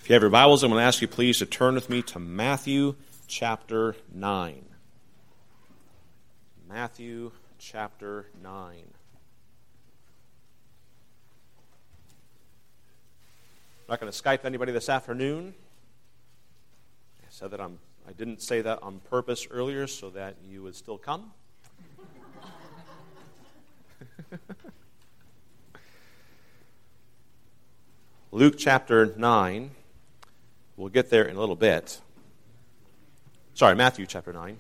If you have your Bibles, I'm going to ask you please to turn with me to Matthew chapter 9. Matthew chapter 9. I'm not going to Skype anybody this afternoon. I didn't say that on purpose earlier so that you would still come. Luke chapter 9. We'll get there in a little bit. Sorry, Matthew chapter 9.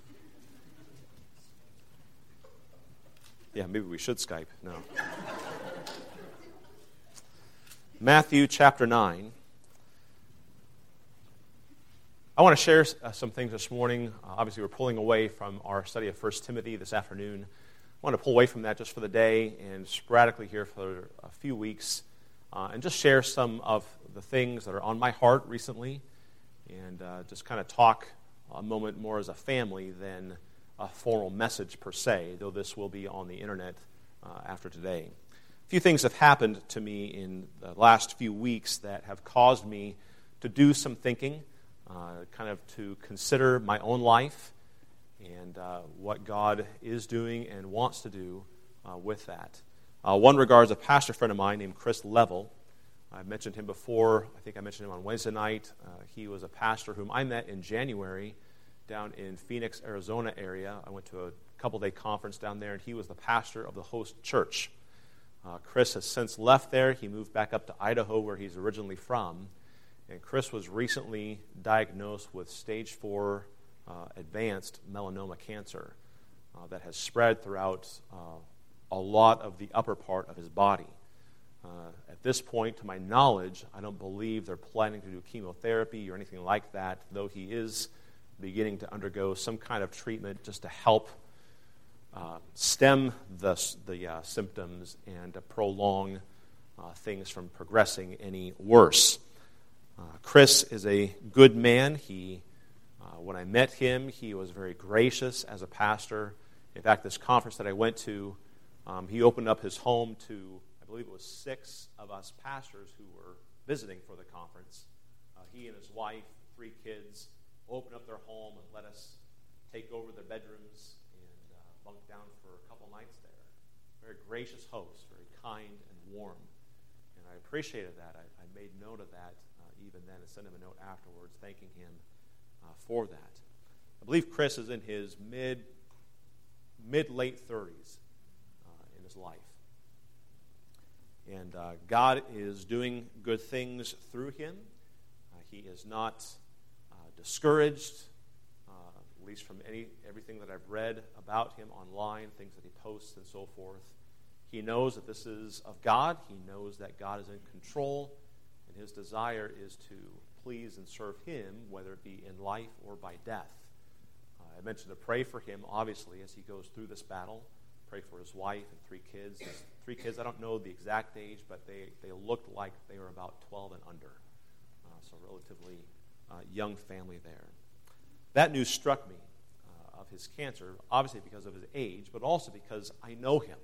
Yeah, maybe we should Skype. No. Matthew chapter 9. I want to share some things this morning. Obviously, we're pulling away from our study of 1 Timothy this afternoon. I want to pull away from that just for the day and sporadically here for a few weeks and just share some of the things that are on my heart recently and just kind of talk a moment more as a family than a formal message per se, though this will be on the internet after today. A few things have happened to me in the last few weeks that have caused me to do some thinking, kind of to consider my own life and what God is doing and wants to do with that. One regards a pastor friend of mine named Chris Level. I've mentioned him before. I think I mentioned him on Wednesday night. He was a pastor whom I met in January down in Phoenix, Arizona area. I went to a couple-day conference down there, and he was the pastor of the host church. Chris has since left there. He moved back up to Idaho, where he's originally from. And Chris was recently diagnosed with stage 4 advanced melanoma cancer that has spread throughout a lot of the upper part of his body. At this point, to my knowledge, I don't believe they're planning to do chemotherapy or anything like that, though he is beginning to undergo some kind of treatment just to help stem the symptoms and to prolong things from progressing any worse. Chris is a good man. When I met him, he was very gracious as a pastor. In fact, this conference that I went to, he opened up his home to, I believe it was 6 of us pastors who were visiting for the conference. He and his wife, 3 kids, opened up their home and let us take over their bedrooms and bunk down for a couple nights there. Very gracious host, very kind and warm. And I appreciated that. I made note of that even then and sent him a note afterwards thanking him for that. I believe Chris is in his mid-late 30s in his life. And God is doing good things through him. He is not discouraged, at least from everything that I've read about him online, things that he posts and so forth. He knows that this is of God. He knows that God is in control, and his desire is to please and serve him, whether it be in life or by death. I mentioned to pray for him, obviously, as he goes through this battle. Pray for his wife and 3 kids. His 3 kids, I don't know the exact age, but they looked like they were about 12 and under. So relatively young family there. That news struck me of his cancer, obviously because of his age, but also because I know him.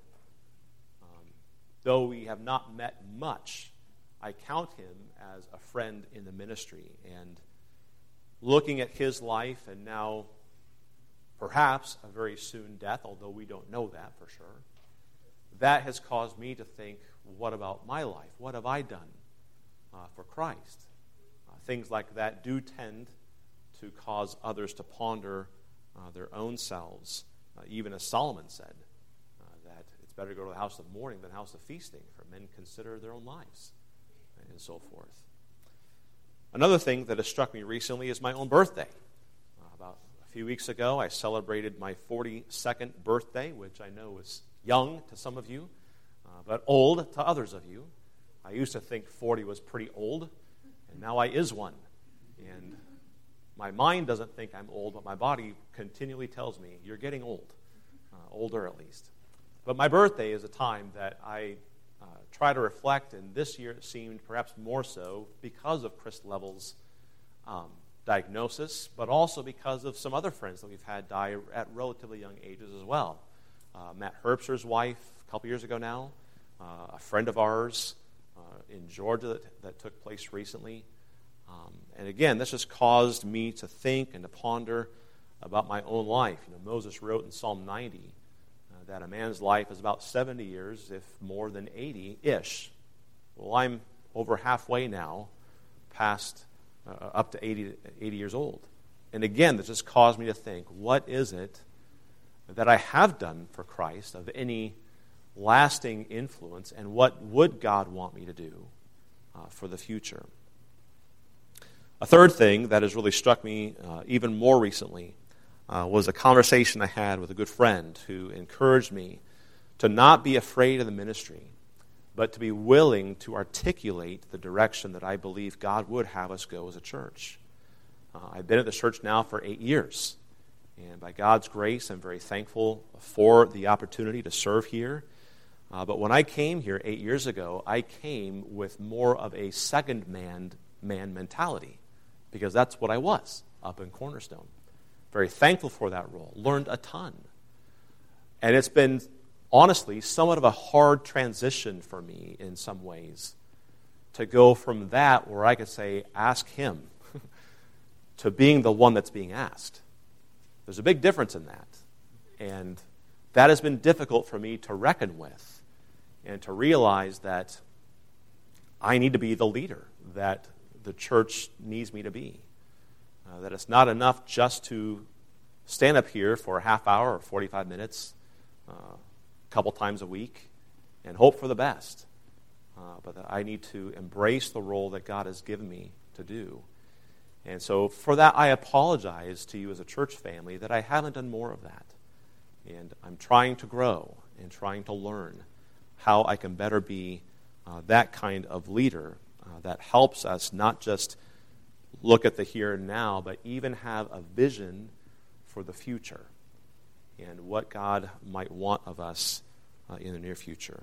Though we have not met much, I count him as a friend in the ministry. And looking at his life and now perhaps a very soon death, although we don't know that for sure, that has caused me to think, what about my life? What have I done for Christ? Things like that do tend to cause others to ponder their own selves, even as Solomon said, that it's better to go to the house of mourning than the house of feasting, for men consider their own lives, and so forth. Another thing that has struck me recently is my own birthday. About a few weeks ago, I celebrated my 42nd birthday, which I know is young to some of you, but old to others of you. I used to think 40 was pretty old, and now I is one. And my mind doesn't think I'm old, but my body continually tells me, you're getting old, older at least. But my birthday is a time that I try to reflect, and this year it seemed perhaps more so because of Chris Level's diagnosis, but also because of some other friends that we've had die at relatively young ages as well. Matt Herbster's wife, a couple years ago now, a friend of ours in Georgia that took place recently. And again, this just caused me to think and to ponder about my own life. Moses wrote in Psalm 90 that a man's life is about 70 years, if more than 80-ish. Well, I'm over halfway now, past up to 80 years old. And again, this just caused me to think, what is it that I have done for Christ of any lasting influence, and what would God want me to do for the future? A third thing that has really struck me even more recently was a conversation I had with a good friend who encouraged me to not be afraid of the ministry, but to be willing to articulate the direction that I believe God would have us go as a church. I've been at the church now for 8 years, and by God's grace, I'm very thankful for the opportunity to serve here. But when I came here 8 years ago, I came with more of a second man mentality, because that's what I was up in Cornerstone. Very thankful for that role. Learned a ton. And it's been, honestly, somewhat of a hard transition for me in some ways to go from that, where I could say, ask him, to being the one that's being asked. There's a big difference in that. And that has been difficult for me to reckon with, and to realize that I need to be the leader that the church needs me to be. That it's not enough just to stand up here for a half hour or 45 minutes a couple times a week and hope for the best. But that I need to embrace the role that God has given me to do. And so for that, I apologize to you as a church family that I haven't done more of that. And I'm trying to grow and trying to learn how I can better be that kind of leader that helps us not just look at the here and now, but even have a vision for the future and what God might want of us in the near future.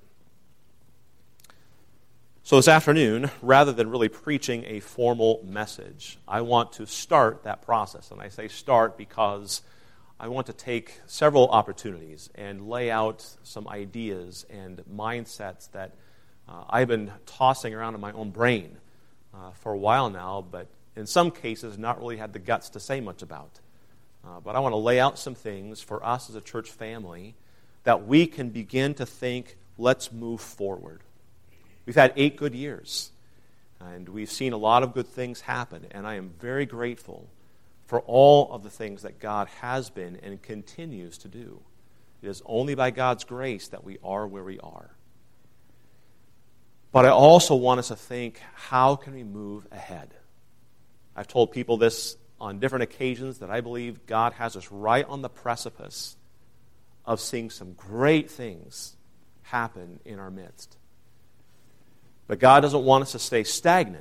So this afternoon, rather than really preaching a formal message, I want to start that process. And I say start because I want to take several opportunities and lay out some ideas and mindsets that I've been tossing around in my own brain for a while now, but in some cases not really had the guts to say much about. But I want to lay out some things for us as a church family that we can begin to think, let's move forward. We've had 8 good years, and we've seen a lot of good things happen, and I am very grateful for all of the things that God has been and continues to do. It is only by God's grace that we are where we are. But I also want us to think, how can we move ahead? I've told people this on different occasions, that I believe God has us right on the precipice of seeing some great things happen in our midst. But God doesn't want us to stay stagnant.